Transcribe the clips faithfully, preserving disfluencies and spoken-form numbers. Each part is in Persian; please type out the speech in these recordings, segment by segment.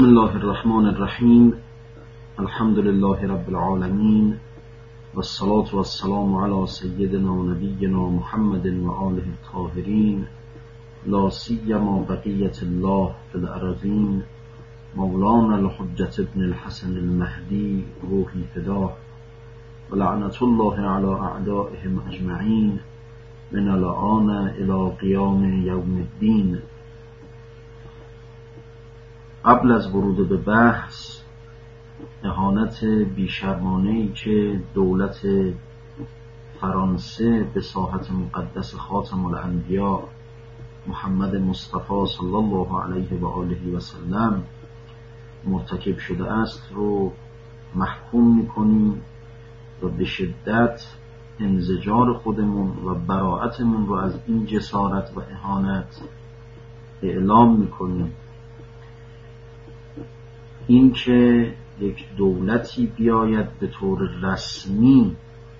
بسم الله الرحمن الرحیم. الحمد لله رب العالمین والصلاة والسلام علی سیدنا و نبینا محمد و آله الطاهرین، لا سیما بقیة الله فی الارضین، مولانا الحجة ابن الحسن المهدی روحی فداه، و لعنة الله علی اعدائهم اجمعین من الآن الی قیام یوم الدین. قبل از ورود به بحث، اهانت بیشرمانه‌ای که دولت فرانسه به ساحت مقدس خاتم الانبیا محمد مصطفی صلی الله علیه و آله و سلم مرتکب شده است رو محکوم می‌کنیم و به شدت انزجار خودمون و براءتمون رو از این جسارت و اهانت اعلام می‌کنیم. این که یک دولتی بیاید به طور رسمی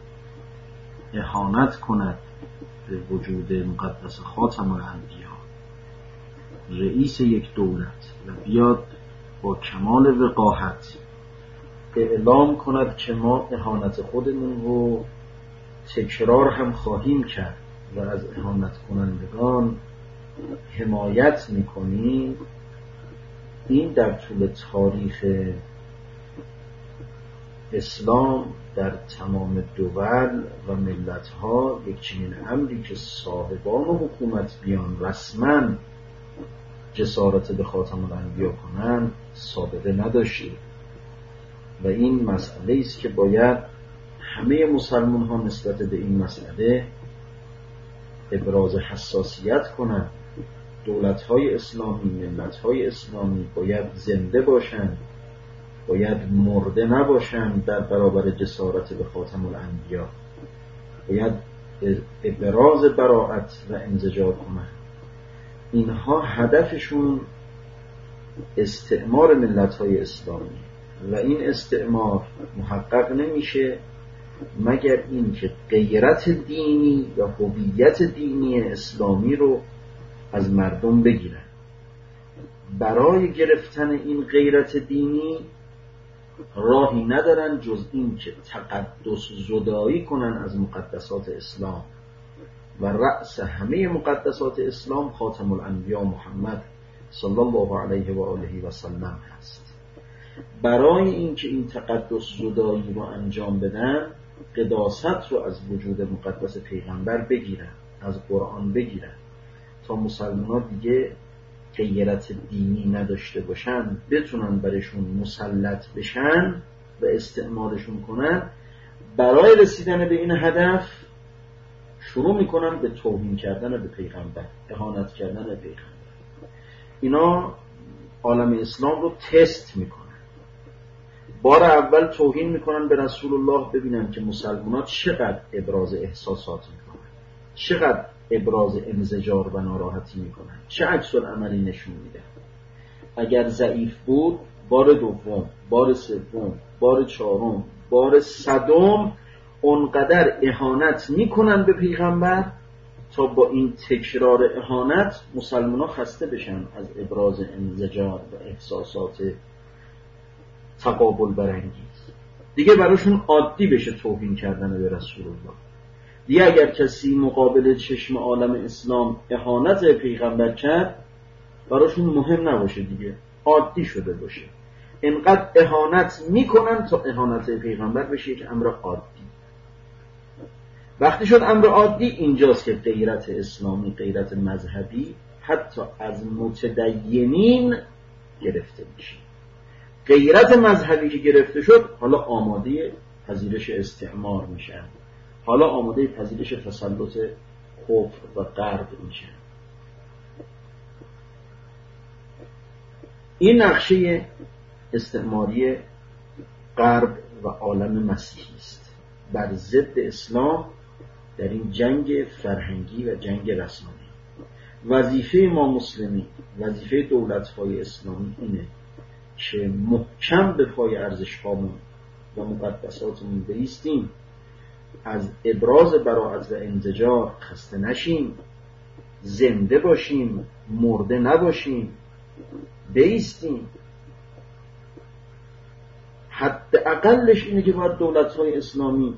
اهانت کند به وجود مقدس خاتم الانبیا، رئیس یک دولت، و بیاد با کمال وقاحت اعلام کند که ما اهانت خودمون رو تکرار هم خواهیم کرد و از اهانت کنندگان حمایت میکنیم، این در طول تاریخ اسلام در تمام دول و ملت‌ها یک چنین امری که صاحبان و حکومت بیان رسما جسارت به خاتم الانبیا کنند سابقه نداشته و این مسئله است که باید همه مسلمان ها نسبت به این مسئله ابراز حساسیت کنند. دولت‌های اسلامی، ملت‌های اسلامی باید زنده باشند، باید مرده نباشند در برابر جسارت به خاتم الانبیا، باید ابراز براءت و انزجار کنند. اینها هدفشون استعمار ملت‌های اسلامی و این استعمار محقق نمیشه مگر این که غیرت دینی و هویت دینی اسلامی رو از مردم بگیرن. برای گرفتن این غیرت دینی راهی ندارن جز این که تقدس زدایی کنن از مقدسات اسلام و رأس همه مقدسات اسلام خاتم الانبیا محمد صلی الله علیه و آله و سلم هست. برای اینکه این تقدس زدایی رو انجام بدن، قداست رو از وجود مقدس پیغمبر بگیرن، از قرآن بگیرن، تا مسلمان دیگه غیرت دینی نداشته باشن، بتونن برشون مسلط بشن و استعمارشون کنن. برای رسیدن به این هدف شروع میکنن به توهین کردن به پیغمبر، اهانت کردن به پیغمبر. اینا عالم اسلام رو تست میکنن. بار اول توهین میکنن به رسول الله، ببینن که مسلمانات چقدر ابراز احساسات میکنن، چقدر ابراز انزجار و ناراحتی میکنن، چه عکس العملی نشون میدن. اگر ضعیف بود، بار دوم، بار سوم، بار چهارم، بار صدم اونقدر اهانت میکنن به پیغمبر تا با این تکرار اهانت مسلمان ها خسته بشن از ابراز انزجار و احساسات تقابل برانگیز، دیگه براشون عادی بشه توهین کردن به رسول الله. دیگه اگر کسی مقابل چشم عالم اسلام اهانت پیغمبر کرد براشون مهم نباشه، دیگه عادی شده باشه. اینقدر اهانت میکنن تا اهانت پیغمبر بشه یک امر عادی. وقتی شد امر عادی، اینجاست که غیرت اسلامی، غیرت مذهبی حتی از متدینین گرفته میشه. غیرت مذهبی که گرفته شد، حالا آماده پذیرش استعمار میشن، حالا آماده پذیرش تسلط کفر و غرب میشن. این نقشه استعماری غرب و عالم مسیحی است بر ضد اسلام در این جنگ فرهنگی و جنگ رسمانی. وظیفه ما مسلمین، وظیفه دولت‌های اسلامی اینه که محکم به پای ارزش‌هامون و مقدساتمون بایستیم، از ابراز براءت و انزجار خسته نشیم، زنده باشیم، مرده نباشیم، بایستیم حداقلش اینه که باید دولت‌های اسلامی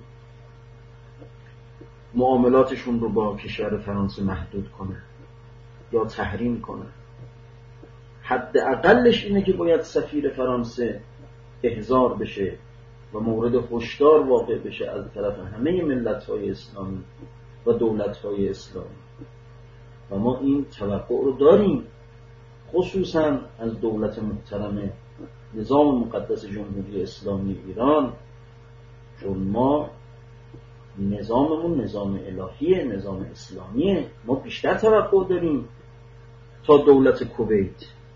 معاملاتشون رو با کشور فرانسه محدود کنن یا تحریم کنن. حداقلش اینه که باید سفیر فرانسه احضار بشه و مورد هشدار واقع بشه از طرف همه ملت‌های اسلامی و دولت‌های اسلامی. و ما این توقع رو داریم، خصوصا از دولت محترم نظام مقدس جمهوری اسلامی ایران، چون ما نظاممون نظام الهیه، نظام اسلامیه. ما بیشتر توقع داریم تا دولت کویت،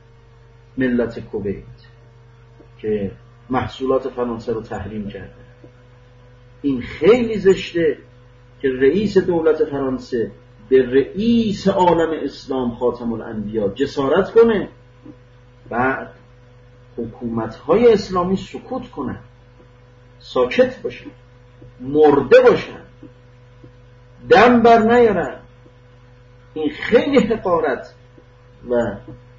ملت کویت که محصولات فرانسه رو تحریم کرده. این خیلی زشته که رئیس دولت فرانسه به رئیس عالم اسلام خاتم الانبیا جسارت کنه، بعد حکومت‌های اسلامی سکوت کنن، ساکت باشن، مرده باشن، دم بر نیارن. این خیلی حقارت و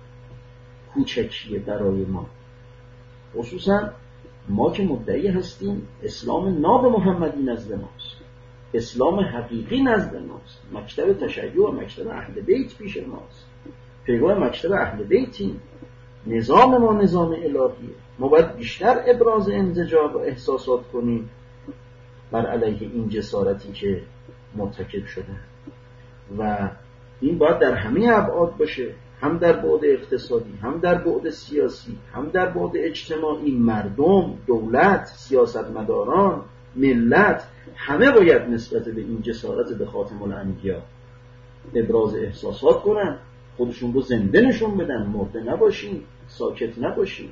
کوچکیه برای ما، خصوصا ما که مدعی هستیم اسلام ناب محمدی نزد ماست، اسلام حقیقی نزد ماست، مکتب تشیع و مکتب اهل بیت پیش ماست، پیرو مکتب اهل بیتیم، نظام ما نظام الهیه. ما باید بیشتر ابراز انزجار و احساسات کنیم بر علیه این جسارتی که مرتکب شده و این باید در همه ابعاد باشه، هم در بعد اقتصادی، هم در بعد سیاسی، هم در بعد اجتماعی. مردم، دولت، سیاستمداران، ملت، همه باید نسبت به این جسارت به خاتم الانبیا ابراز احساسات کنن، خودشون رو زنده نشون بدن، مرده نباشین، ساکت نباشین،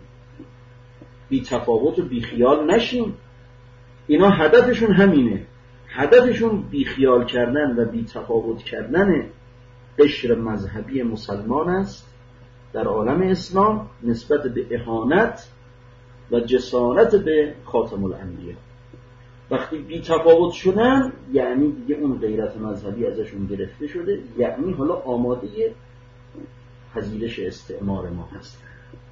بی تفاوت و بی خیال نشین. اینا هدفشون همینه، هدفشون بی خیال کردن و بی تفاوت کردن قشر مذهبی مسلمان است در عالم اسلام نسبت به اهانت و جسارت به خاتم الانبیا. وقتی بی تفاوت شدن یعنی دیگه اون غیرت مذهبی ازشون گرفته شده، یعنی حالا آماده پذیرش استعمار ما هستن.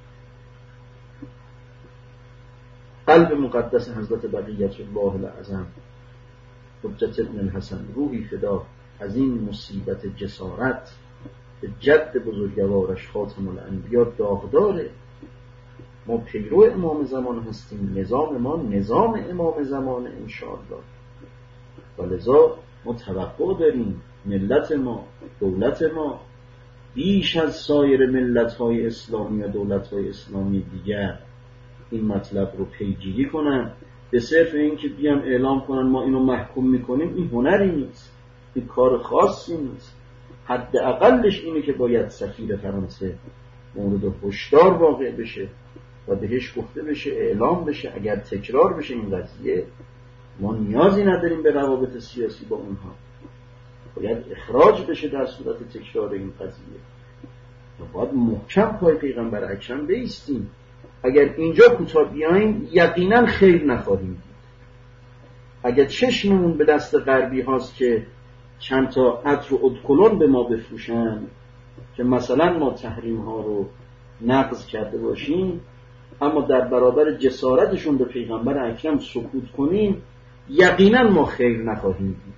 قلب مقدس حضرت بقیت الله الاعظم حجت ابن الحسن روحی فدا از این مصیبت جسارت به جد بزرگوارش خاتم الانبیا داغداره. ما پیرو امام زمان هستیم، نظام ما نظام امام زمان انشاءالله، و لذا ما توقع داریم ملت ما، دولت ما بیش از سایر ملت‌های اسلامی و دولت‌های اسلامی دیگر این مطلب رو پیگیری کنن. به صرف این که بیان اعلام کنن ما اینو محکوم میکنیم، این هنری نیست، این کار خاصی نیست. حداقلش اینه که باید سفیر فرانسه مورد هشدار واقع بشه و بهش گفته بشه، اعلام بشه. اگر تکرار بشه این قضیه، ما نیازی نداریم به روابط سیاسی با اونها، باید اخراج بشه در صورت تکرار این قضیه. و باید محکم پای پیغمبر اکرم بایستیم. اگر اینجا کوتاه بیاییم یقینا خیر نخواهیم دید. اگر چشممون به دست غربی هاست که چند تا عطر و ادکلون به ما بفروشن که مثلا ما تحریم ها رو نقض کرده باشیم، اما در برابر جسارتشون به پیغمبر اکرم سکوت کنیم، یقینا ما خیر نخواهیم دید،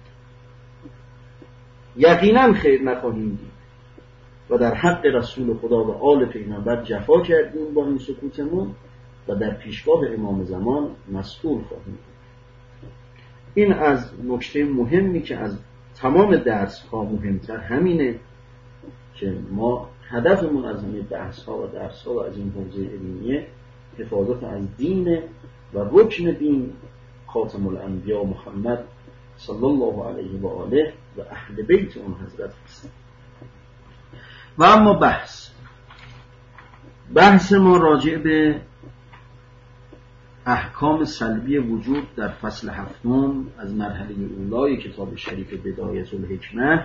یقینا خیر نخواهیم دید و در حق رسول خدا و آل پیغمبر جفا کردیم با این سکوتمون و در پیشگاه امام زمان مسئول خواهیم بود. این از نکته مهمی که از تمام درس ها مهمتر همینه که ما هدفمون از همه بحث ها و درس ها و از این حوزه علمیه حفاظت از دین و رکن دین خاتم الانبیا محمد صلی الله علیه و آله و اهل بیت اون حضرت هست. و اما بحث بحث ما راجع به احکام سلبی وجود در فصل هفتم از مرحله اولای کتاب شریف بدایت الحکمه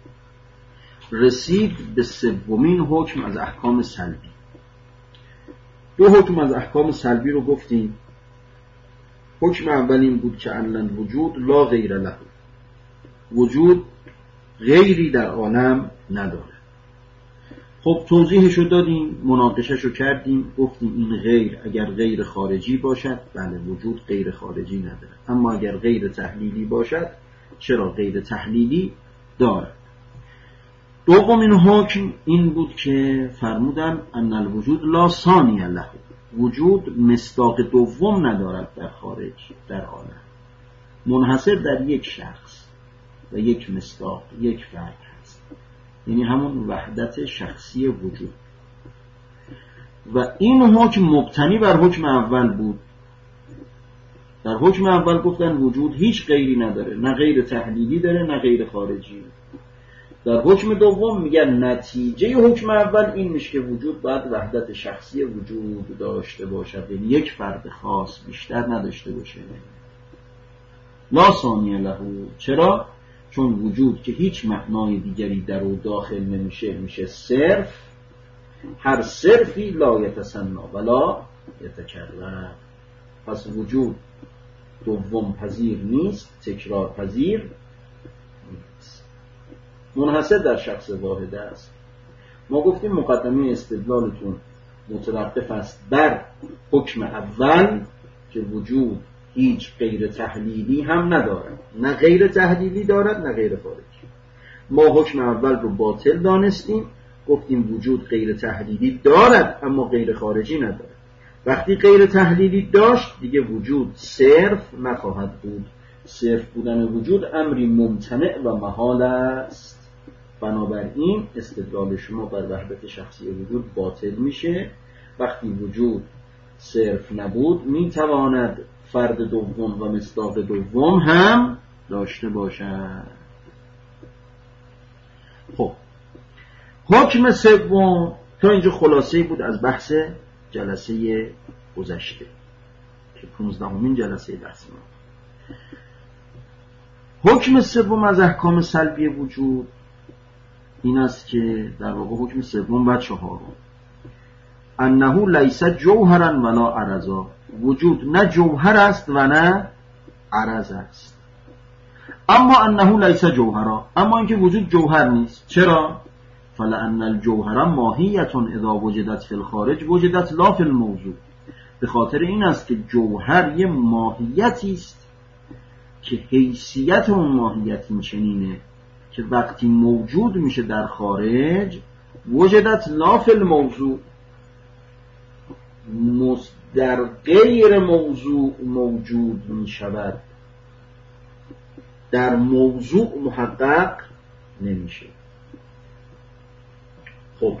رسید به سومین حکم از احکام سلبی. دو حکم از احکام سلبی رو گفتیم. حکم اول این بود که ان الوجود لا غیر له، وجود غیری در عالم نداره. خب توضیحشو دادیم، مناقشهشو کردیم، گفتیم این غیر اگر غیر خارجی باشد بله وجود غیر خارجی نداره، اما اگر غیر تحلیلی باشد چرا غیر تحلیلی داره. دومین حکم این بود که فرمودن ان الوجود لا ثانی له، وجود مصداق دوم ندارد در خارج، در عالم، منحصر در یک شخص و یک مصداق، یک فرد هست، یعنی همون وحدت شخصی وجود. و این حکم مبتنی بر حکم اول بود. در حکم اول گفتن وجود هیچ غیری نداره، نه غیر تحلیلی داره نه غیر خارجی. در حکم دوم میگن نتیجه حکم اول این میشه که وجود باید وحدت شخصی وجود داشته باشد، یعنی یک فرد خاص، بیشتر نداشته باشه. لا ثانی له، چرا؟ چون وجود که هیچ معنای دیگری در او داخل نمیشه، میشه صرف. هر صرفی لا یتسنا ولا یتکرر. پس وجود دوم پذیر نیست، تکرار پذیر نیست، منحصر در شخص واحد است. ما گفتیم مقدمه استدلالتون متوقف است بر حکم اول که وجود هیچ غیر تحلیلی هم ندارد، نه غیر تحلیلی دارد نه غیر خارجی. ما حکم اول رو باطل دانستیم، گفتیم وجود غیر تحلیلی دارد اما غیر خارجی ندارد. وقتی غیر تحلیلی داشت دیگه وجود صرف نخواهد بود. صرف بودن وجود امری ممتنع و محال است. بنابراین استدلال شما بر وحدت شخصی وجود باطل میشه. وقتی وجود صرف نبود میتواند فرد دوم و مصداق دوم هم داشته باشد. خب حکم سوم تا اینجا خلاصه‌ای بود از بحث جلسه گذشته که پانزدهمین جلسه بحث ما. حکم سوم از احکام سلبی وجود این است که در واقع حکم سوم و چهارم انه لیس جوهرا ولا عرضا، وجود نه جوهر است و نه عرض است. اما انه لیس جوهرا، اما اینکه وجود جوهر نیست. چرا؟ فلان الجوهر ماهیت اذا وجدت فی الخارج وجدت لا فی الموضوع. به خاطر این است که جوهر یه ماهیتی است که حیثیت اون ماهیت این چنینه که وقتی موجود میشه در خارج وجدت لا فی الموضوع، در غیر موضوع موجود میشود، در موضوع محقق نمیشه. خب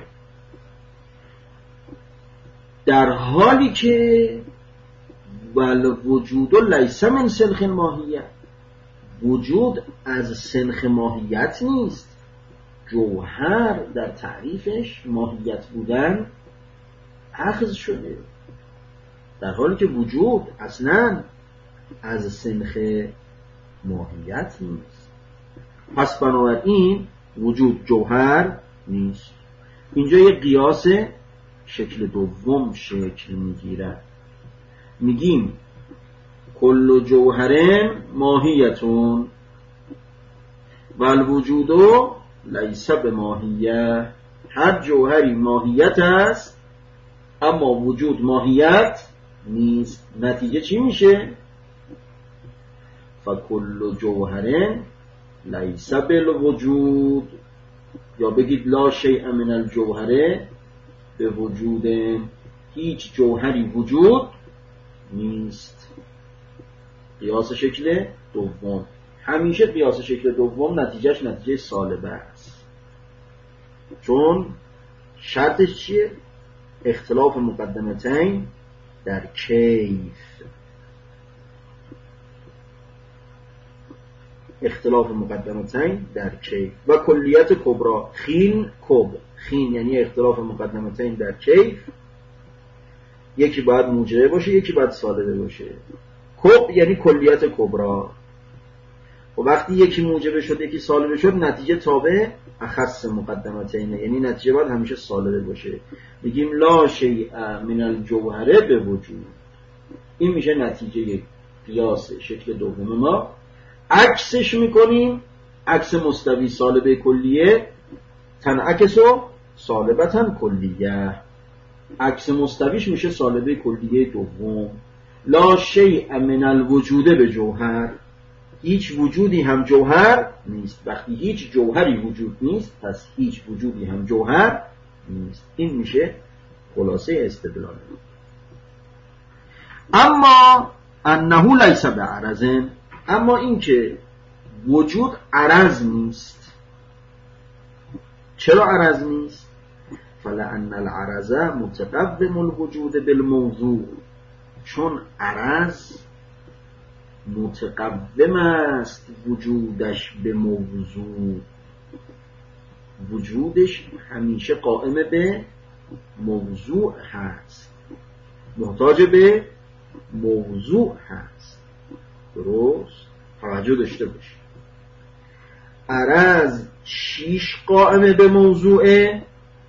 در حالی که ول وجود لیس من سلخ ماهیت، وجود از سلخ ماهیت نیست. جوهر در تعریفش ماهیت بودن اخذ شده، در حالی که وجود اصلا از سلخ ماهیت نیست. پس بنابراین وجود جوهر نیست. اینجا یه قیاس شکل دوم شکل میگیره. میگیم کل جوهرن ماهیتون و الوجود لیس بماهیه، هر جوهری ماهیت است اما وجود ماهیت نیست. نتیجه چی میشه؟ فکل جوهرن لیس بالوجود، یا بگید لا شیء من الجوهره به وجود، هیچ جوهری وجود نیست. قیاس شکل دوم. همیشه قیاس شکل دوم نتیجهش نتیجه سالبه است، چون شرطش چیه؟ اختلاف مقدمتین در کیف. اختلاف مقدمتین در کیف و کلیت کبرا. خین کب، خین یعنی اختلاف مقدمتین در کیف، یکی باید موجبه باشه یکی باید سالبه باشه. کب یعنی کلیت کبرا. و وقتی یکی موجبه شد یکی سالبه شد نتیجه تابع اخص مقدمتین، یعنی نتیجه باید همیشه سالبه باشه. میگیم لا شیء من الجوهره به وجود. این میشه نتیجه قیاس شکل دوم ما. عکسش میکنیم، عکس مستوی سالبه کلیه تنعکس و سالبتن کلیه، عکس مستویش میشه سالبه کلیه دوم. لا شیء من الوجود به جوهر، هیچ وجودی هم جوهر نیست. وقتی هیچ جوهری وجود نیست پس هیچ وجودی هم جوهر نیست. این میشه خلاصه استدلال. اما انه لیس بعرض، اما این که وجود عرض نیست. چرا عرض نیست؟ فلأن العرض متقدم الوجود بالموضوع، چون عرض متقدم است وجودش به موضوع، وجودش همیشه قائم به موضوع هست، محتاج به موضوع هست. درست؟ توجه داشته باشید. عرض چیش قائم به موضوعه؟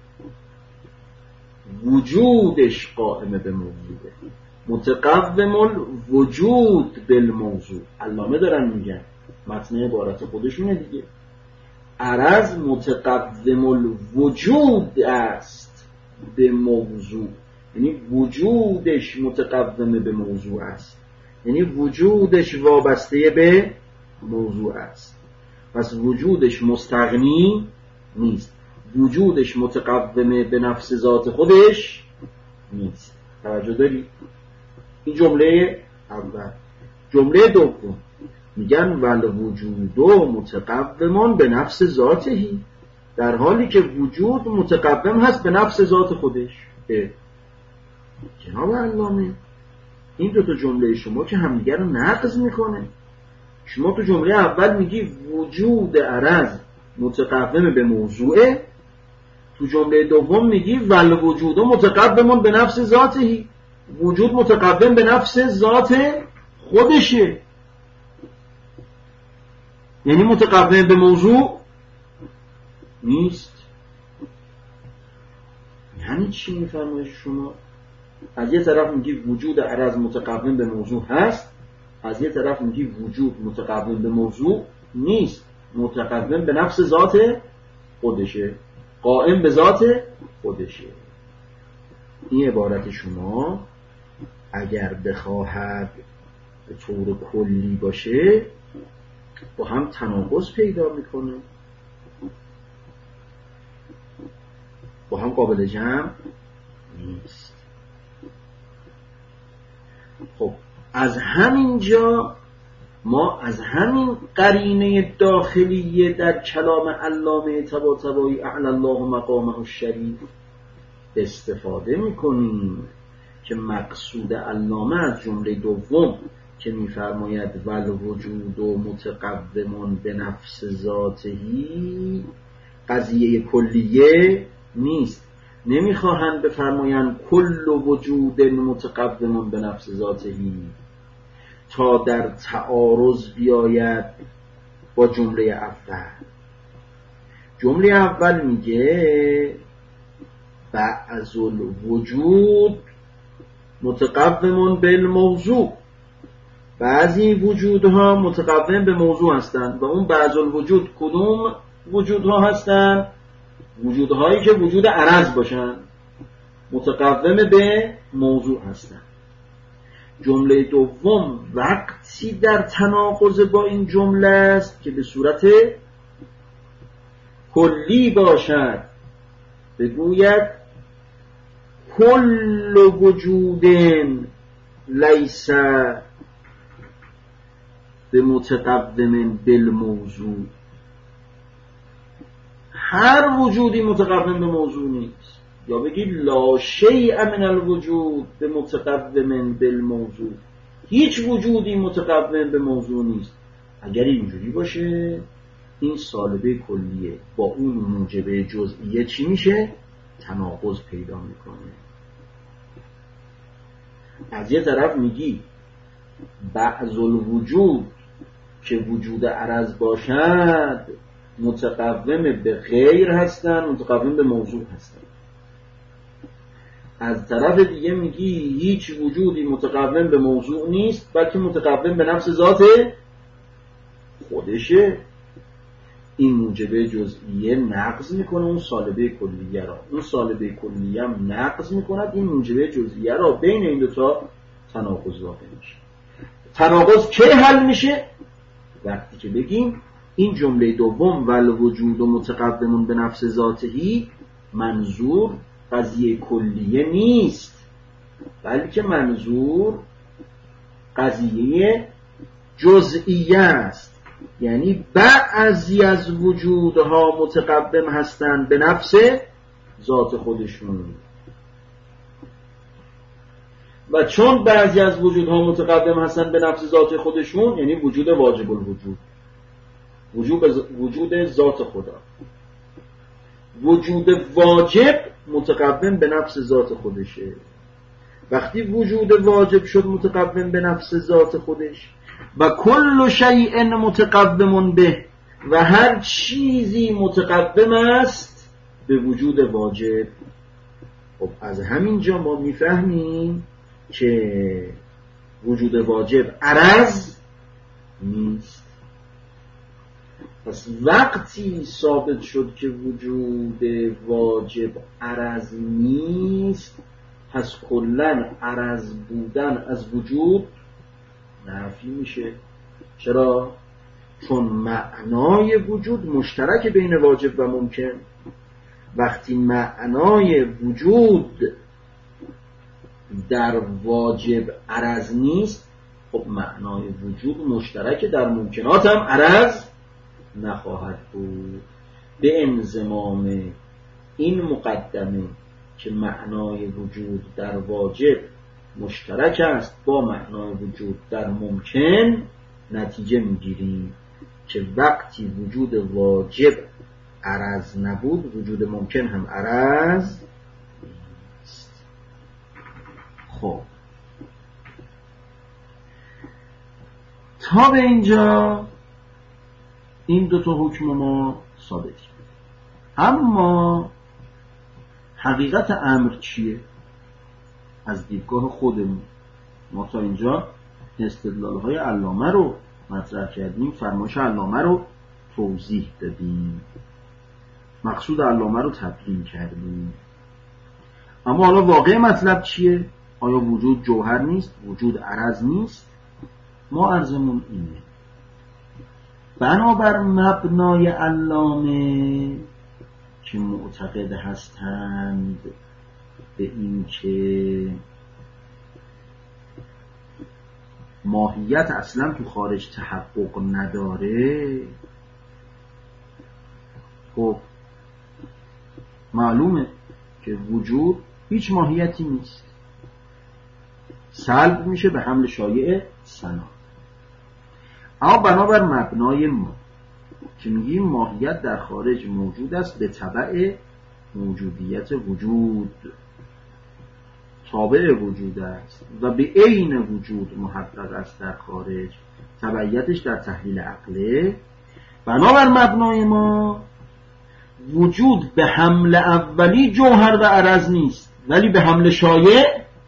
وجودش قائم به موضوعه. متقوم الوجود بالموضوع. علامه دارن میگن، متن عبارت خودشونه دیگه. عرض متقوم الوجود است به موضوع، یعنی وجودش متقوم به موضوع است، یعنی وجودش وابسته به موضوع است. پس وجودش مستغنی نیست، وجودش متقوم به نفس ذات خودش نیست. توجه داری؟ این جمله اول. جمله دوم میگن ول وجود متقوم به نفس ذاتهی، در حالی که وجود متقوم هست به نفس ذات خودش. جناب علامه این دو تا جمله شما که همدیگر رو نقض میکنه. شما تو جمله اول میگی وجود عرض متقوم به موضوعه، تو جمله دوم میگی ول وجود متقوم به نفس ذاتهی، وجود متقوم به نفس ذات خودشه، یعنی متقوم به موضوع نیست. یعنی چی میفرمایید شما؟ از یه طرف میگی وجود عرض متقوم به موضوع هست، از یه طرف میگی وجود متقوم به موضوع نیست، متقوم به نفس ذات خودشه، قائم به ذات خودشه. این عبارت شما اگر بخواهد به طور کلی باشه با هم تناقض پیدا میکنه، با هم قابل جمع نیست. خب از همین جا ما از همین قرینه داخلیه در کلام علامه طباطبایی اعلی الله مقامه الشریف استفاده میکنیم که مقصود علامه از جمله دوم که میفرماید ول وجود و متقوم به نفس ذاتهی قضیه کلیه نیست. نمیخواهند بفرمایند کل وجود متقوم به نفس ذاتهی تا در تعارض بیاید با جمله اول. جمله اول میگه بعض الوجود متقوم بالموضوع، بعضی وجودها متقوم به موضوع هستند و اون بعض الوجود کدوم وجودها هستند؟ وجودهایی که وجود عرض باشند، متقوم به موضوع هستند. جمله دوم وقتی در تناقض با این جمله است که به صورت کلی باشد، بگوید کل وجود لیس به متقوم بالموضوع، هر وجودی متقوم به موضوع نیست. یا بگی لا شیء من الوجود به متقوم بالموضوع، هیچ وجودی متقوم به موضوع نیست. اگر اینجوری باشه این سالبه کلیه با اون موجبه جزئیه چی میشه؟ تناقض پیدا میکنه. از یه طرف میگی بعض الوجود که وجود عرض باشد متقوم به غیر هستن، متقوم به موضوع هستن. از طرف دیگه میگی هیچ وجودی متقوم به موضوع نیست بلکه متقوم به نفس ذات خودشه. این موجبه جزئیه نقض میکنه اون سالبه کلیه را، اون سالبه کلیه هم نقض میکند این موجبه جزئیه را. بین این دوتا تناقض واقع میشه. تناقض کی حل میشه؟ وقتی که بگیم این جمله دوم والوجود متقدم به نفس ذاتهی منظور قضیه کلیه نیست، بلکه منظور قضیه جزئیه است. یعنی بعضی از وجودها متقدم هستند به نفس ذات خودشون، و چون بعضی از وجودها متقدم هستند به نفس ذات خودشون، یعنی وجود واجب الوجود، وجود وجود ذات خدا، وجود واجب متقدم به نفس ذات خودشه. وقتی وجود واجب شد متقدم به نفس ذات خودش، و کل شیء متقدم به، و هر چیزی متقدم است به وجود واجب. خب از همین جا ما میفهمیم که وجود واجب عرض نیست. پس وقتی ثابت شد که وجود واجب عرض نیست، پس کلن عرض بودن از وجود نفی میشه. چرا؟ چون معنای وجود مشترک بین واجب و ممکن. وقتی معنای وجود در واجب عرض نیست، خب معنای وجود مشترک در ممکنات هم عرض نخواهد بود. به انضمام این مقدمه که معنای وجود در واجب مشترک است با معنای وجود در ممکن، نتیجه میگیریم که وقتی وجود واجب عرض نبود، وجود ممکن هم عرض نیست. خب تا به اینجا این دو تا حکم ما ثابت شد. اما حقیقت امر چیه؟ از دیدگاه خودمون ما تا اینجا استدلال‌های علامه رو مطرح کردیم، فرمایش علامه رو توضیح دادیم، مقصود علامه رو تبیین کردیم. اما حالا واقع مطلب چیه؟ آیا وجود جوهر نیست؟ وجود عرض نیست؟ ما عرضمون اینه، بنابر مبنای علامه که معتقد هستند به این که ماهیت اصلا تو خارج تحقق نداره، خب معلومه که وجود هیچ ماهیتی نیست، سلب میشه به حمل شایع سنا. اما بنابر مبنای ما که میگیم ماهیت در خارج موجود است به تبع موجودیت وجود، تابع وجود است و به عین وجود محقق است در خارج، تبعیتش در تحلیل عقله، بنابر مبنای ما وجود به حمل اولی جوهر و عرض نیست، ولی به حمل شایع.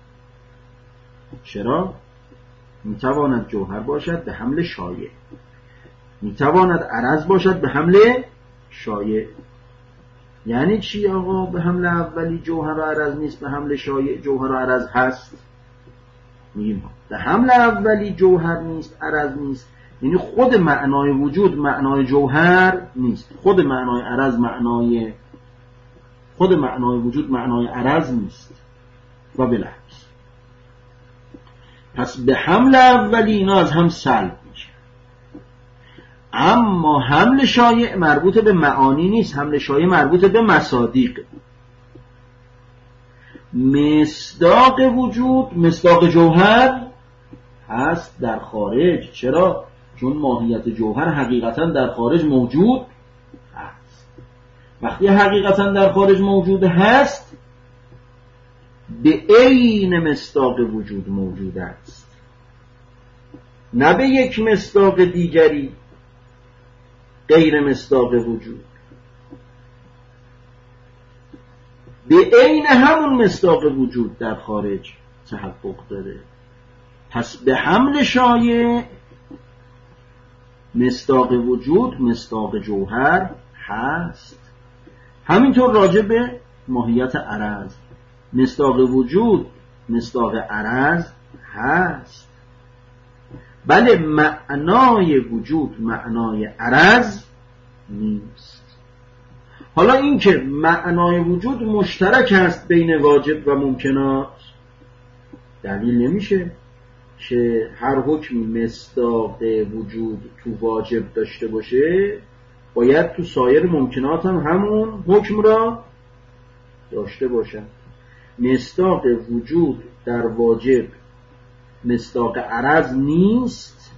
چرا؟ میتواند جوهر باشد به حمل شایع، میتواند عرض باشد به حمل شایع. یعنی چی آقا به حمل اولی جوهر و عرض نیست، به حمل شایع جوهر و عرض هست؟ میگیم به حمل اولی جوهر نیست عرض نیست، یعنی خود معنای وجود معنای جوهر نیست، خود معنای عرض معنای خود معنای وجود معنای عرض نیست و بالعکس. پس به حمل اولی اینا از هم سلب میشه. اما حمل شایع مربوط به معانی نیست، حمل شایع مربوط به مصادیق. مصداق وجود مصداق جوهر هست در خارج. چرا؟ چون ماهیت جوهر حقیقتا در خارج موجود هست. وقتی حقیقتا در خارج موجود هست، به عین مصداق وجود موجود است، نه به یک مصداق دیگری غیر مصداق وجود، به عین همون مصداق وجود در خارج تحقق داره. پس به حمل شایع مصداق وجود مصداق جوهر هست. همینطور راجع به ماهیت عرض، مصداق وجود مصداق عرض هست. بله معنای وجود معنای عرض نیست. حالا این که معنای وجود مشترک است بین واجب و ممکنات دلیل نمیشه که هر حکمی مصداق وجود تو واجب داشته باشه باید تو سایر ممکنات هم همون حکم را داشته باشن. مصداق وجود در واجب مصداق عرض نیست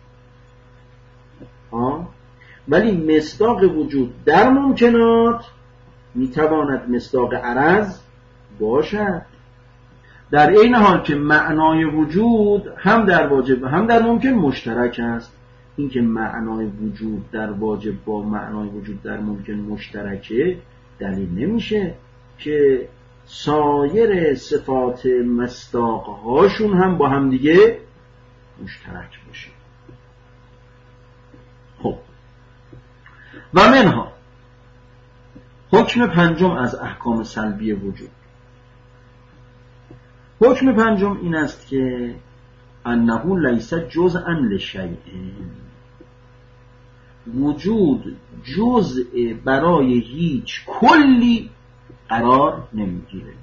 ها، ولی مصداق وجود در ممکنات میتواند مصداق عرض باشد، در این حال که معنای وجود هم در واجب و هم در ممکن مشترک است. این که معنای وجود در واجب با معنای وجود در ممکن مشترکه دلیل نمیشه که سایر صفات مصداقهاشون هم با هم دیگه مشترک باشه. خب و منها حکم پنجم از احکام سلبی وجود. حکم پنجم این است که انه لیس جزءا لشیء، وجود جزء برای هیچ کلی قرار نمیگیره،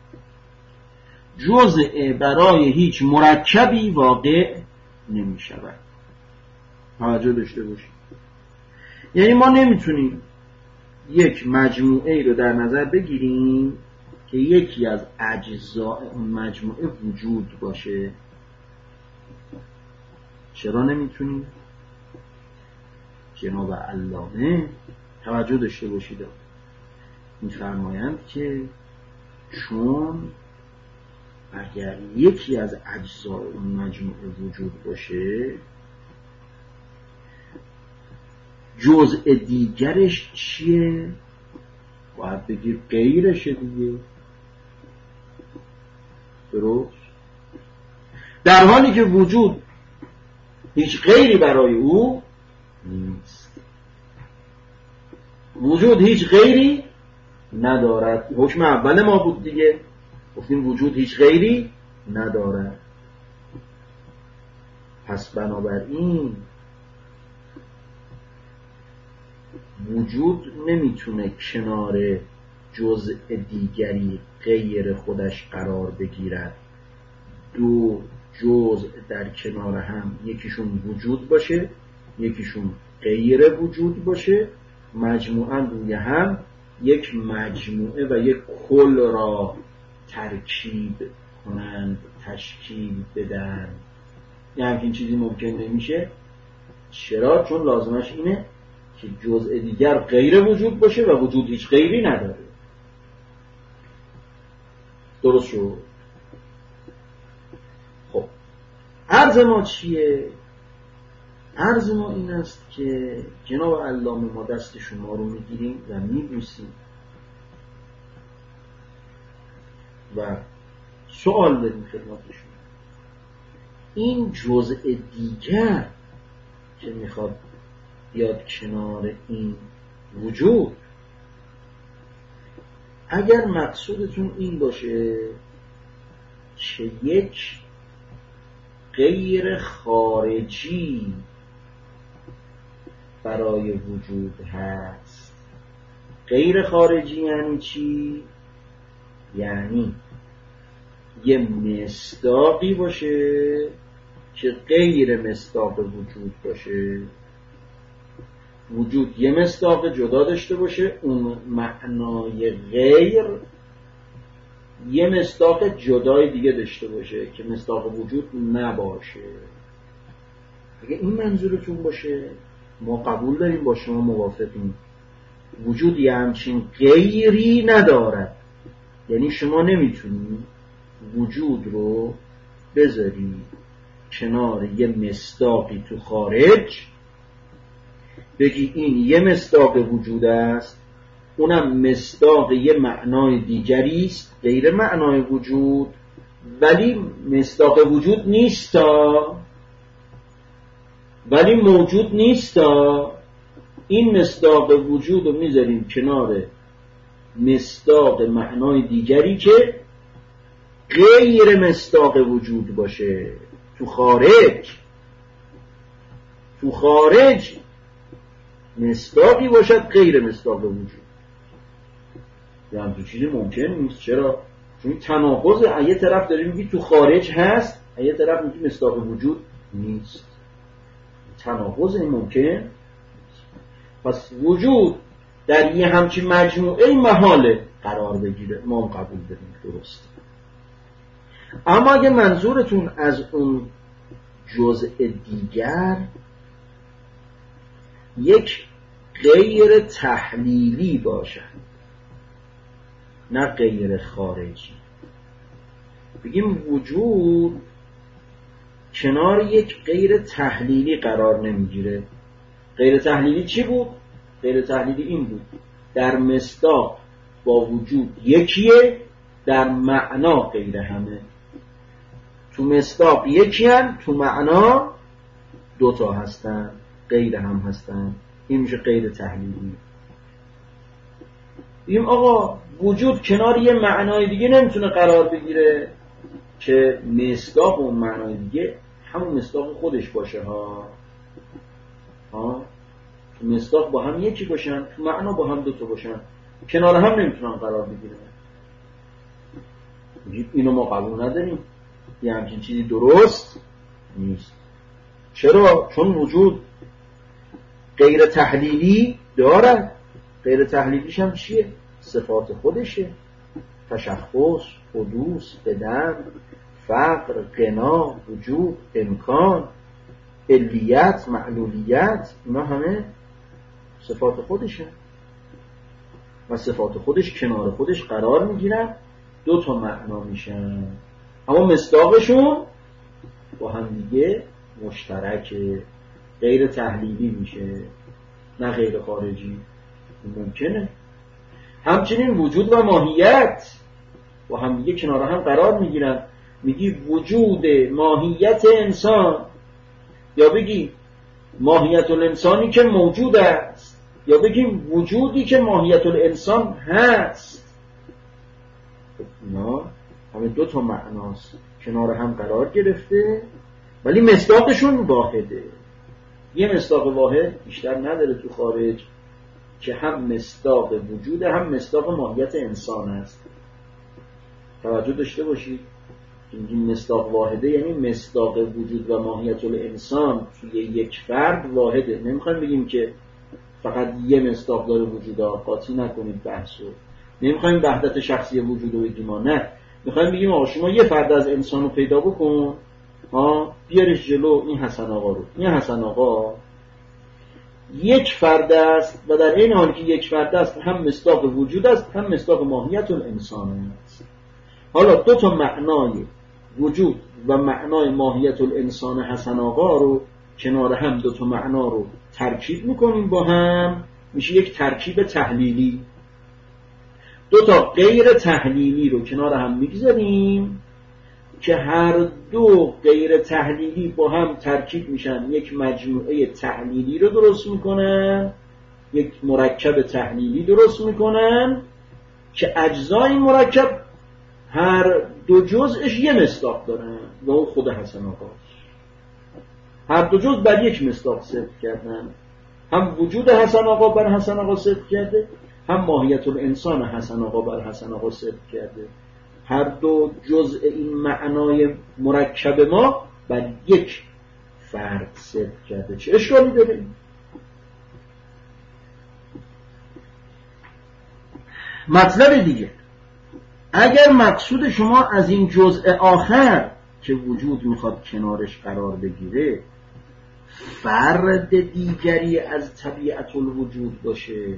جزء برای هیچ مرکبی واقع نمیشود. توجه داشته باشید. یعنی ما نمیتونیم یک مجموعه ای رو در نظر بگیریم که یکی از اجزاء اون مجموعه وجود باشه. چرا نمیتونیم؟ جناب علامه توجه داشته باشید می‌فرمایند که چون اگر یکی از اجزاء اون مجموعه وجود باشه جزء دیگرش چیه؟ باید بگیر غیرشه دیگه. درست؟ در حالی که وجود هیچ غیری برای او نیست، وجود هیچ غیری ندارد. حکم اول ما بود دیگه، گفتیم وجود هیچ غیری ندارد. پس بنابراین وجود نمیتونه کنار جزء دیگری غیر خودش قرار بگیرد. دو جزء در کنار هم یکیشون وجود باشه یکیشون غیر وجود باشه، مجموعاً روی هم یک مجموعه و یک کل را ترکیب کنند، تشکیل بدن. یه همچین چیزی ممکن نمیشه. چرا؟ چون لازمش اینه که جزء دیگر غیر وجود باشه و وجود هیچ غیری نداره. درست شد؟ خب عرض ما چیه؟ عرض ما این است که جناب علامه ما دست شما رو میگیریم و میبوسیم و سوال داریم خدمت شما. این جزء دیگر که میخواد بیاد کنار این وجود، اگر مقصودتون این باشه که یک غیر خارجی برای وجود هست. غیر خارجی یعنی چی؟ یعنی یه مصداقی باشه که غیر مصداق وجود باشه. وجود یه مصداق جدا داشته باشه، اون معنای غیر یه مصداق جدای دیگه داشته باشه که مصداق وجود نباشه. اگه این منظورتون باشه ما قبول داریم، با شما موافقیم. وجود یه همچین غیری ندارد. یعنی شما نمیتونی وجود رو بذاری کنار یه مصداقی تو خارج بگی این یه مصداق وجود است، اونم مصداق یه معنای دیگری است غیر معنای وجود، ولی مصداق وجود نیست. تا ولی موجود نیست. این مصداق وجود رو میذاریم کنار مصداق معنای دیگری که غیر مصداق وجود باشه. تو خارج تو خارج مصداقی باشد غیر مصداق وجود، یعنی تو چیزی ممکن نیست. چرا؟ چون تناقض، یه طرف داری میگی تو خارج هست، یه طرف میگی مصداق وجود نیست. تناقض این ممکن. پس وجود در یه همچین مجموعه محاله قرار بگیره، ما هم قبول داریم، درست. اما اگه منظورتون از اون جزء دیگر یک غیر تحلیلی باشد، نه غیر خارجی، بگیم وجود کنار یک غیر تحلیلی قرار نمیگیره. غیر تحلیلی چی بود؟ غیر تحلیلی این بود در مصداق با وجود یکیه، در معنا غیر همه. تو مصداق یکی هن، تو معنا دوتا هستن، غیر هم هستن. این میشه غیر تحلیلی. بگیم آقا وجود کنار یه معنای دیگه نمیتونه قرار بگیره که مصداق اون معنای دیگه همون مصداق خودش باشه ها ها تو مصداق با هم یکی باشن، تو معنا با هم دوتا باشن، کنار هم نمیتونن قرار بگیرن. اینو ما قبول نداریم، یه همچین چیزی درست نیست. چرا؟ چون وجود غیر تحلیلی داره. غیر تحلیلیش هم چیه؟ صفات خودشه. تشخص، حدوث، قدم، فقر، غنا، وجود، امکان، علیت، معلولیت، اینا همه صفات خودشه و صفات خودش کنار خودش قرار میگیرن، دو تا معنا میشن، اما مصداقشون با هم دیگه مشترکه، غیر تحلیلی میشه نه غیر خارجی. ممکنه. همچنین وجود و ماهیت با هم دیگه کنار هم قرار میگیرن. میگی وجود ماهیت انسان، یا بگی ماهیت الانسانی که موجود است، یا بگیم وجودی که ماهیت الانسان هست. اینا همه دو تا معناست، کنار هم قرار گرفته ولی مصداقشون واحده. یه مصداق واحد بیشتر نداره تو خارج که هم مصداق وجوده هم مصداق ماهیت انسان است. توجه داشته باشید، این مصداق واحده یعنی مصداق وجود و ماهیت الانسان توی یک فرد واحده. نمیخوایم بگیم که فقط یه مصداق داره وجوده، قاطی نکنید بحثو. نمیخوایم وحدت شخصی وجود رو بگیم، نه، میخوایم بگیم آقا شما یه فرد از انسان رو پیدا بکن، ها بیارش جلو این حسن آقا رو. این حسن آقا یک فرد است و در این حال که یک فرد است هم مصداق وجود است هم مصداق ماهیت الانسان است. حالا دو تا معنای وجود و معنای ماهیت الانسان حسن آقا رو کنار هم دو تا معنا رو ترکیب میکنیم با هم، میشه یک ترکیب تحلیلی. دو تا غیر تحلیلی رو کنار هم میگذاریم که هر دو غیر تحلیلی با هم ترکیب میشن، یک مجموعه تحلیلی رو درست میکنن، یک مرکب تحلیلی درست میکنن که اجزای مرکب هر دو جزءش یه مصداق دارن و اون خود حسن آقاست. هر دو جزء بر یک مصداق صدق کردن، هم وجود حسن آقا بر حسن آقا صدق کرده، هم ماهیت الانسان حسن آقا بر حسن آقا صدق کرده. هر دو جزء این معنای مرکب ما بر یک فرد صدق کرده. چه اشکالی داره؟ مطلب دیگه، اگر مقصود شما از این جزء آخر که وجود میخواد کنارش قرار بگیره فرد دیگری از طبیعت الوجود باشه،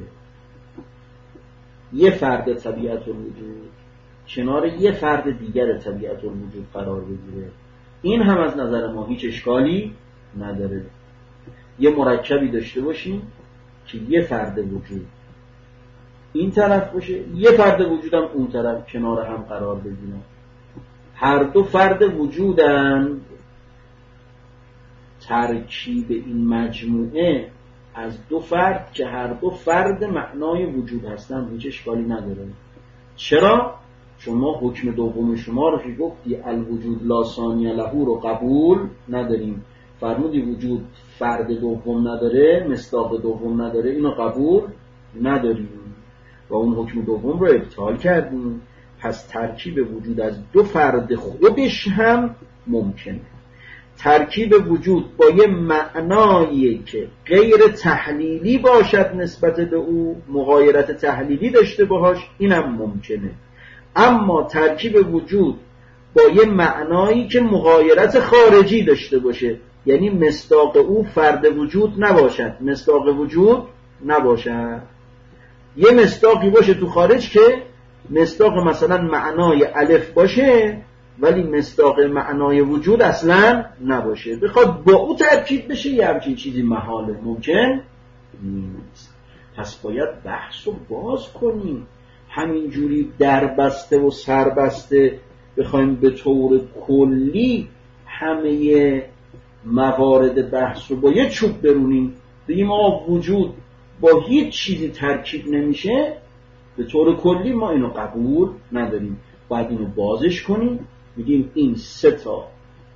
یه فرد طبیعت الوجود کنار یه فرد دیگر طبیعت الوجود قرار بگیره، این هم از نظر ما هیچ اشکالی نداره. یه مرکبی داشته باشیم که یه فرد وجود این طرف باشه، یه فرد وجود هم اون طرف کنار هم قرار بگیرن. هر دو فرد وجودن، ترکیب این مجموعه از دو فرد که هر دو فرد معنای وجود هستن هیچ اشکالی نداره. چرا؟ شما حکم دوم شما رو که گفتی الوجود لا ثانی له رو قبول نداریم، فرمودی وجود فرد دوم نداره، مصداق دوم نداره، اینو قبول نداریم و اون حکم دوم رو ابطال کردیم. پس ترکیب وجود از دو فرد خودش هم ممکنه. ترکیب وجود با یه معنایی که غیر تحلیلی باشد نسبت به او، مغایرت تحلیلی داشته باهاش، اینم ممکنه. اما ترکیب وجود با یه معنایی که مغایرت خارجی داشته باشه، یعنی مصداق او فرد وجود نباشد، مصداق وجود نباشد، یه مصداقی باشه تو خارج که مصداق مثلا معنای الف باشه ولی مصداق معنای وجود اصلا نباشه، بخواد با او ترکیب بشه، یه همچین چیزی محاله، ممکن نیست. پس باید بحث رو باز کنیم. همینجوری دربسته و سربسته بخوایم به طور کلی همه موارد بحث رو با یه چوب برونیم، بگیم آه وجود با هیچ چیزی ترکیب نمیشه، به طور کلی ما اینو قبول نداریم. باید اینو بازش کنیم، میگیم این سه تا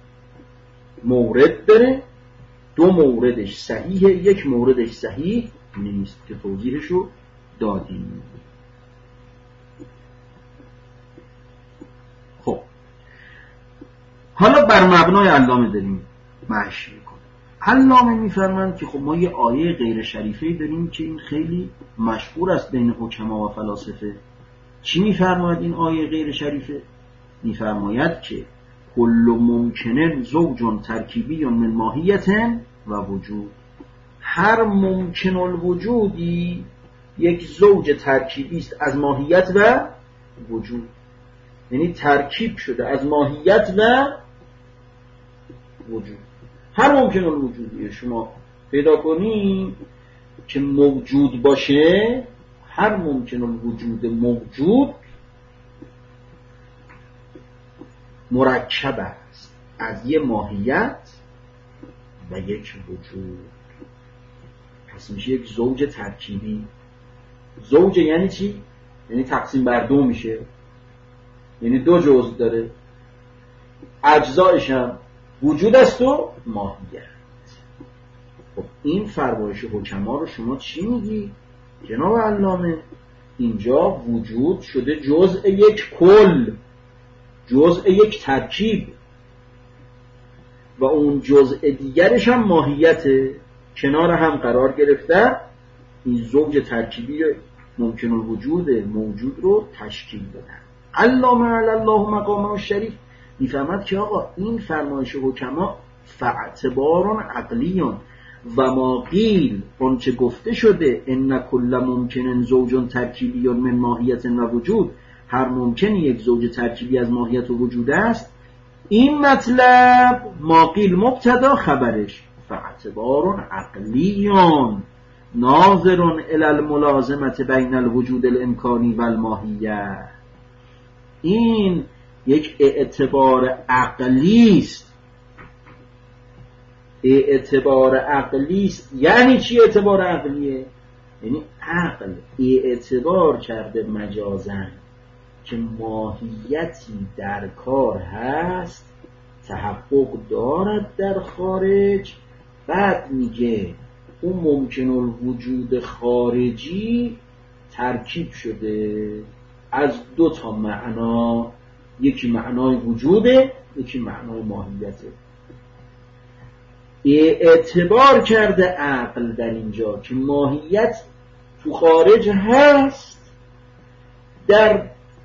مورد داره، دو موردش صحیحه، یک موردش صحیح نیست که توضیحشو دادیم. خب حالا بر مبنای علامه داریم مشی میکنیم. علامه میفرمند که خب ما یه آیه غیر شریفه‌ای داریم که این خیلی مشهور است بین حکما و فلاسفه. چی میفرماید این آیه غیر شریفه؟ میفرماید که کل ممکنه زوج ترکیبی من ماهیت و وجود، هر ممکن الوجودی یک زوج ترکیبی است از ماهیت و وجود، یعنی ترکیب شده از ماهیت و وجود. هر ممکن الوجودی شما پیدا کنی که موجود باشه، هر ممکن الوجود موجود مرکب است از یه ماهیت و یک وجود. پس میشه یک زوج ترکیبی. زوج یعنی چی؟ یعنی تقسیم بر دو میشه، یعنی دو جزء داره، اجزایش هم وجود است و ماهیت. خب این فرمایش حکما رو شما چی میگی جناب علامه؟ اینجا وجود شده جزء یک کل، جزء یک ترکیب و اون جزء دیگرش هم ماهیت کنار هم قرار گرفته، این زوج ترکیبی ممکن الوجود موجود رو تشکیل دادن. علامه علی الله مقامه الشریف میفهمد که آقا این فرمایش حکما فاعتبار عقلیون و ما قیل، اون چه گفته شده ان کل ممکن زوج ترکیبی من ماهیت و وجود، هر ممکنی یک زوج ترکیبی از ماهیت و وجود است، این مطلب ما قیل مبتدا خبرش فاعتبار عقلیون ناظر الی الملازمه بین الوجود الامکانی و الماهیه. این یک اعتبار عقلی است. اعتبار عقلی است یعنی چی اعتبار عقلیه؟ یعنی عقل اعتبار کرده مجازن که ماهیتی در کار هست، تحقق دارد در خارج، بعد میگه اون ممکن الوجود خارجی ترکیب شده از دو تا معنا، یکی معنای وجوده، یکی معنای ماهیته. اعتبار کرده عقل در اینجا که ماهیت تو خارج هست، در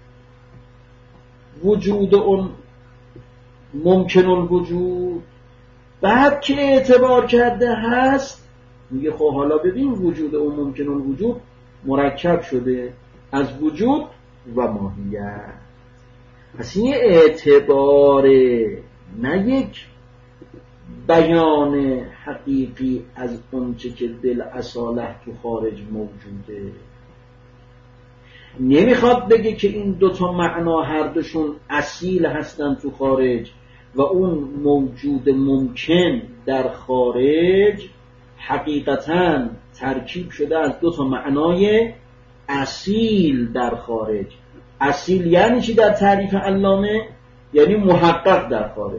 وجود اون ممکن الوجود، بعد که اعتبار کرده هست میگه خب حالا ببین وجود اون ممکن الوجود مرکب شده از وجود و ماهیت. پس این اعتباره، نه یک بیان حقیقی از اونچه که دل اصالح تو خارج موجوده. نمیخواد بگه که این دوتا معنا هر دوشون اصیل هستن تو خارج و اون موجود ممکن در خارج حقیقتاً ترکیب شده از دو تا معنای اصیل در خارج. اصیل یعنی چی در تعریف علامه؟ یعنی محقق در خارج.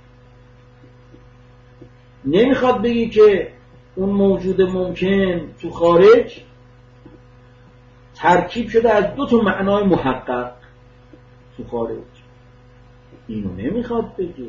نمیخواد بگی که اون موجود ممکن تو خارج ترکیب شده از دو تا معنای محقق تو خارج. اینو نمیخواد بگه.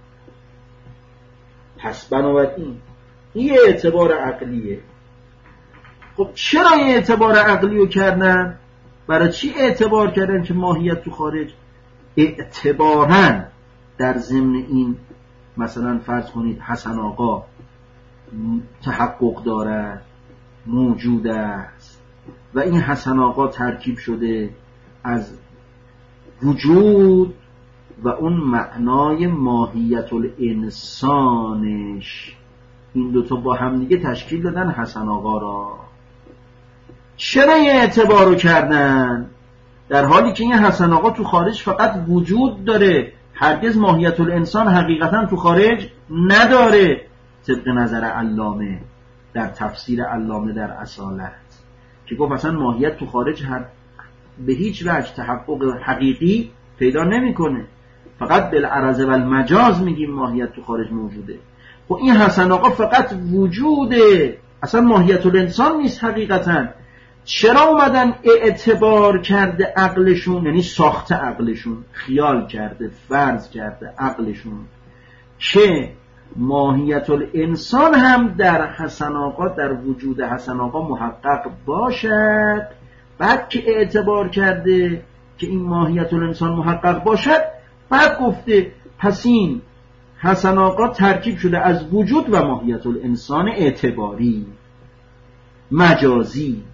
پس بنابراین این اعتبار عقلیه. خب چرا این اعتبار عقلی رو کردن؟ برای چی اعتبار کردن که ماهیت تو خارج؟ اعتباراً در ضمن این مثلا فرض کنید حسن آقا تحقق دارد، موجود است و این حسن آقا ترکیب شده از وجود و اون معنای ماهیت الانسانش، این دوتا با هم دیگه تشکیل دادن حسن آقا را. چرا این اعتبار رو کردن؟ در حالی که این حسن آقا تو خارج فقط وجود داره، هرگز ماهیت الانسان حقیقتا تو خارج نداره، طبق نظر علامه در تفسیر علامه در اصالت که گفت اصلا ماهیت تو خارج هر به هیچ وجه تحقق حقیقی پیدا نمیکنه، فقط بالعرض و المجاز میگیم ماهیت تو خارج موجوده. خب این حسن آقا فقط وجوده، اصلا ماهیت الانسان نیست حقیقتا. چرا اومدن اعتبار کرده عقلشون، یعنی ساخته عقلشون، خیال کرده، فرض کرده عقلشون که ماهیت الانسان هم در حسن آقا، در وجود حسن آقا محقق باشد؟ بعد که اعتبار کرده که این ماهیت الانسان محقق باشد، بعد گفته پس این حسن آقا ترکیب شده از وجود و ماهیت الانسان اعتباری مجازی.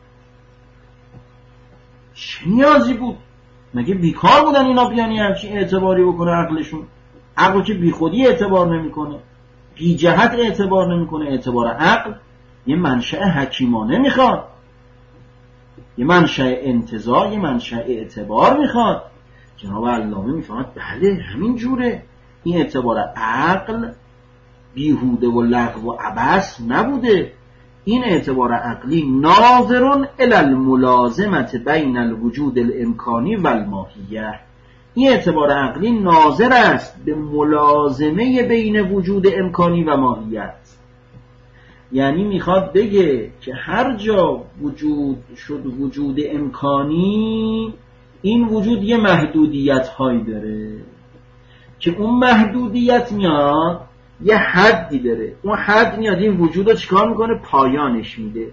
چه نیازی بود؟ مگه بیکار بودن اینا بیانی همچین اعتباری بکنه عقلشون؟ عقل که بی خودی اعتبار نمیکنه، بی جهت اعتبار نمیکنه. اعتبار عقل یه منشأ حکیمانه میخواد، یه منشأ انتزاع، یه منشأ اعتبار میخواد. جناب علامه میفهمد بله همین جوره. این اعتبار عقل بیهوده و لغو و عبث نبوده. این اعتبار عقلی ناظرون الی الملازمت بین الوجود الامکانی و الماهیه. این اعتبار عقلی ناظر است به ملازمه بین وجود امکانی و ماهیت. یعنی میخواد بگه که هر جا وجود شد وجود امکانی، این وجود یه محدودیت هایی داره که اون محدودیت میاد یه حدی داره، اون حد میاد این وجود رو چیکار میکنه؟ پایانش میده.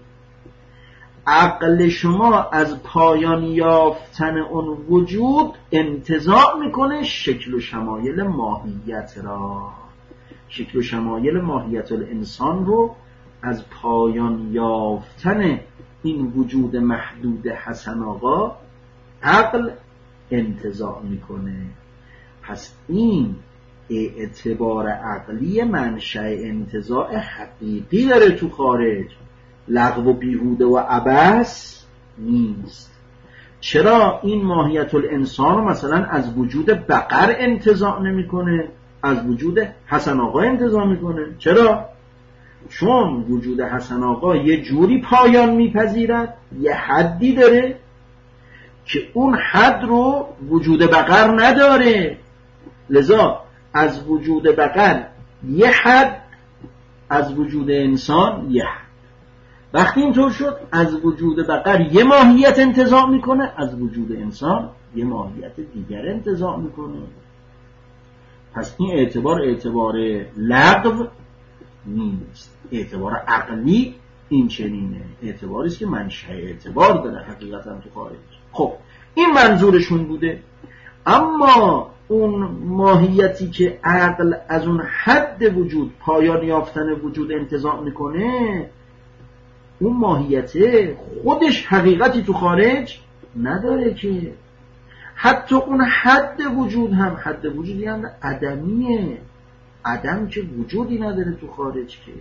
عقل شما از پایان یافتن اون وجود انتزاع میکنه شکل و شمایل ماهیت را، شکل و شمایل ماهیت الانسان رو از پایان یافتن این وجود محدود حسن آقا عقل انتزاع میکنه. پس این اعتبار عقلی منشأ انتزاع حقیقی داره تو خارج، لغو و بیهوده و عبث نیست. چرا این ماهیت الانسان رو مثلا از وجود بقر انتزاع نمیکنه، از وجود حسن آقا انتزاع میکنه؟ چرا؟ چون وجود حسن آقا یه جوری پایان میپذیرد، یه حدی داره که اون حد رو وجود بقر نداره. لذا از وجود بقر یه حد، از وجود انسان یه حد. وقتی اینطور شد از وجود بقر یه ماهیت انتزاع میکنه، از وجود انسان یه ماهیت دیگر انتزاع میکنه. پس این اعتبار اعتبار لغو نیست، اعتبار عقلی این چنینه، اعتباری است که منشأ اعتبار داره حقیقتا تو خارج. خب این منظورشون بوده. اما اون ماهیتی که عقل از اون حد وجود، پایان یافتن وجود انتزاع میکنه، اون ماهیت خودش حقیقتی تو خارج نداره که. حتی اون حد وجود هم حد وجودی هم عدمیه، عدم که وجودی نداره تو خارج که.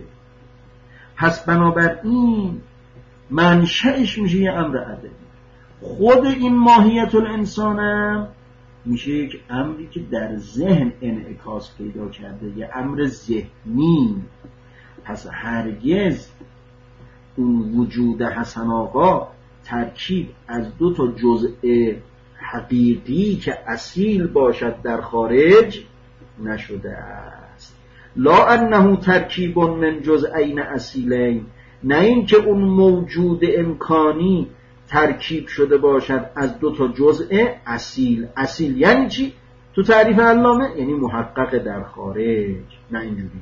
پس بنابراین منشأش میشه یه امر عدمی. خود این ماهیت الانسانم میشه یک امری که در ذهن انعکاس پیدا کرده، یه امر ذهنی. پس هرگز اون وجود حسن آقا ترکیب از دو تا جزء حقیقی که اصیل باشد در خارج نشده است. لا انه ترکیب من جزئین اصیلین، نه این که اون موجود امکانی ترکیب شده باشد از دو تا جزء اصیل. اصیل یعنی چی؟ تو تعریف علامه یعنی محقق در خارج، نه اینجوری.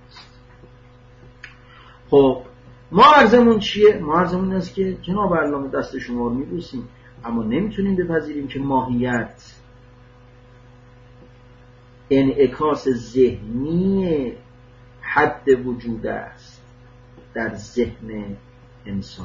خب ما عرضمون چیه؟ ما عرضمون است که جناب علامه دست شما رو میبوسیم، اما نمیتونیم بپذیریم که ماهیت انعکاس ذهنی حد وجود است در ذهن انسان.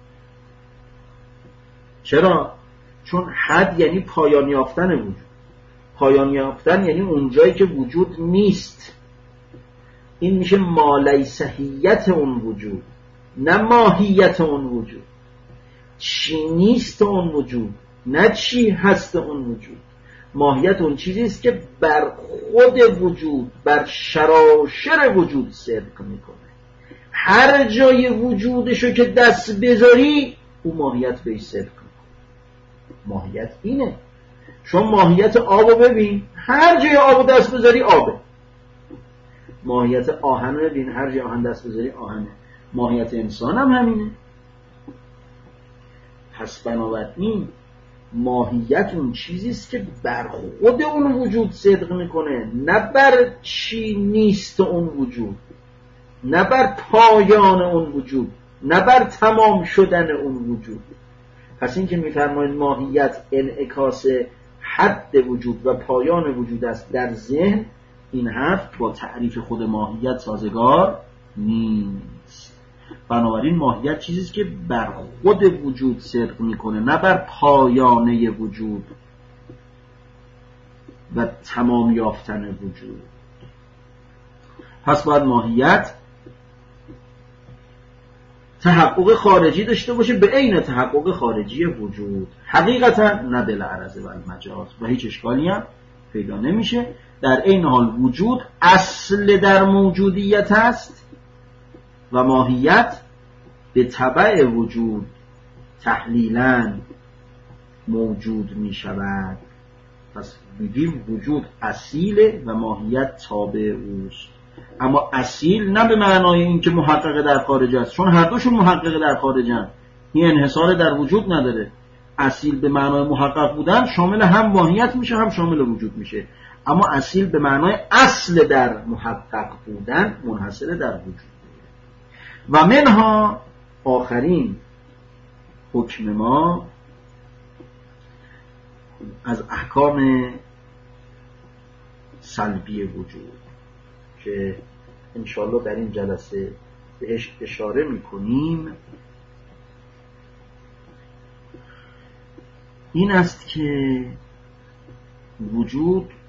چرا؟ چون حد یعنی پایان یافتن وجود. پایان یافتن یعنی اونجایی که وجود نیست. این میشه مالیسهیت اون وجود، نه ماهیت اون وجود. چی نیست اون وجود، نه چی هست اون وجود. ماهیت اون چیزی است که بر خود وجود، بر شراشر وجود صدق میکنه. هر جای وجودشو که دست بذاری اون ماهیت بهش صدق میکنه. ماهیت اینه. چون ماهیت آبو ببین، هر جای آبو دست بذاری آبه. ماهیت آهن رو ببین، هر جای آهن دست بذاری آهنه. ماهیت انسان هم همینه. پس بنابراین ماهیت اون چیزیست که بر خود اون وجود صدق میکنه، نه بر چی نیست اون وجود، نه بر پایان اون وجود، نه بر تمام شدن اون وجود. پس این که میفرمایید ماهیت انعکاس حد وجود و پایان وجود است در ذهن، این حرف با تعریف خود ماهیت سازگار نیست. بنابراین ماهیت چیزیست که بر خود وجود صدق میکنه، نه بر پایانه وجود و تمام یافتن وجود. پس باید ماهیت تحقق خارجی داشته باشه به عین تحقق خارجی وجود، حقیقتا نه بالعرض و المجاز، و هیچ اشکالی هم پیدا نمیشه. در این حال وجود اصل در موجودیت است و ماهیت به تبع وجود تحلیلاً موجود می شود. پس بگیم وجود اصیله و ماهیت تابع اوست. اما اصیل نه به معنای این که محقق در خارج است، چون هر دوشون محقق در خارجن، این انحصار در وجود نداره. اصیل به معنای محقق بودن شامل هم ماهیت میشه هم شامل وجود میشه، اما اصیل به معنای اصل در محقق بودن منحصر در وجود. و منها آخرین حکم ما از احکام سلبی وجود که انشاءالله در این جلسه بهش اشاره میکنیم این است که وجود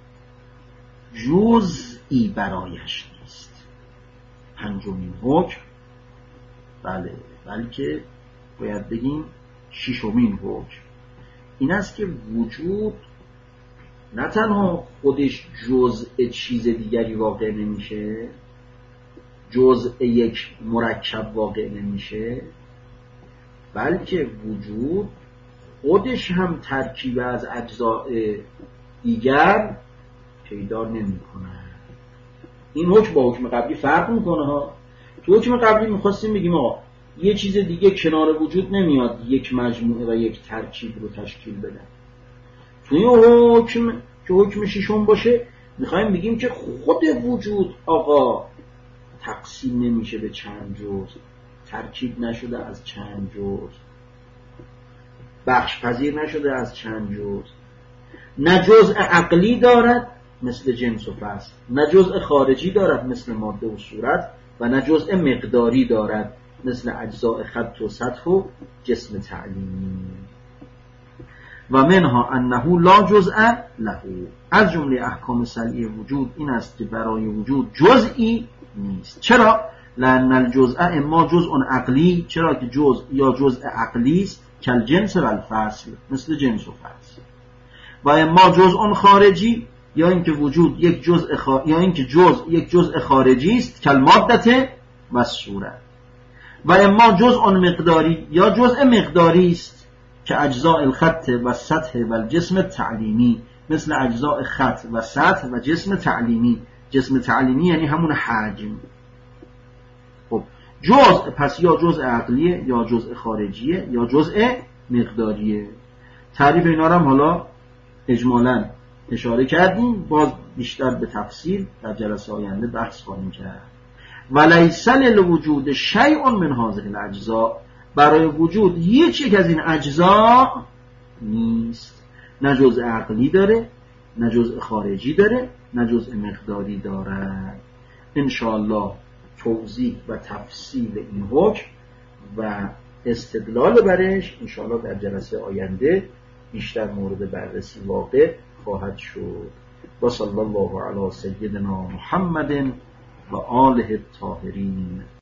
جزئی برایش نیست. پنجمین حکم، بله بلکه باید بگیم ششمین حکم، این است که وجود نه تنها خودش جزء چیز دیگری واقع نمیشه، جزء یک مرکب واقع نمیشه، بلکه وجود خودش هم ترکیب از اجزاء دیگر پیدا نمیکنه. این حکم با حکم قبلی فرق میکنه ها. تو حکم قبلی میخواستیم بگیم آقا یه چیز دیگه کنار وجود نمیاد یک مجموعه و یک ترکیب رو تشکیل بده. تو این حکم که حکم ششم باشه میخوایم بگیم که خود وجود آقا تقسیم نمیشه به چند جزء، ترکیب نشده از چند جزء، بخش پذیر نشده از چند جزء، نه جزء عقلی دارد مثل جنس و فصل، نه جزء خارجی دارد مثل ماده و صورت، و نه جزء مقداری دارد مثل اجزاء خط و سطح و جسم تعلیمی. و منها انه لا جزء له، از جمله احکام سلبی وجود این است که برای وجود جزئی نیست. چرا؟ لأن الجزء اما جزء عقلی، چرا که جزء یا جزء عقلی است کل جنس و الفصل، مثل جنس و فصل. و اما جزء خارجی، یا اینکه وجود یک جزء خا... یا اینکه جزء یک جزء خارجی است کالمادة و صورت. و اما جزء مقداری، یا جزء مقداری است که اجزاء الخط و سطح و جسم تعلیمی، مثل اجزاء خط و سطح و جسم تعلیمی. جسم تعلیمی یعنی همون حجم. خب جزء پس یا جزء عقلیه، یا جزء خارجیه، یا جزء مقداریه. تعریف اینا رو هم حالا اجمالاً اشاره کردیم، باز بیشتر به تفصیل در جلسه آینده بحث خواهیم کرد. ولیس للوجود شیء من هذه الاجزاء، برای وجود هیچ یک از این اجزا نیست. نه جزء عقلی داره، نه جزء خارجی داره، نه جزء مقداری دارد. انشاءالله توضیح و تفصیل این حکم و استدلال برش انشاءالله در جلسه آینده بیشتر مورد بررسی واقع خواهد شد. و صلی الله علی سیدنا محمد و آله الطاهرین.